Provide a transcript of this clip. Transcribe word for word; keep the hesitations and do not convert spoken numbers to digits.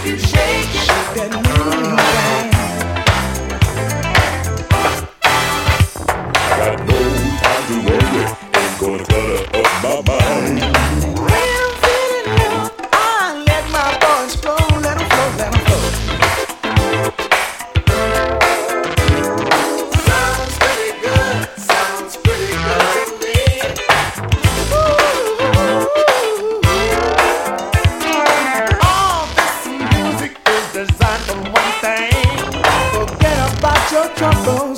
you shake it. Shake that mean thing. Got no time to worry. Ain't gonna clutter up my mind. When I'm feeling low, I let my voice flow. Let 'em flow, let 'em flow. Sounds pretty good. Sounds pretty good to me. All this music is designed for one thing. Forget about your trouble.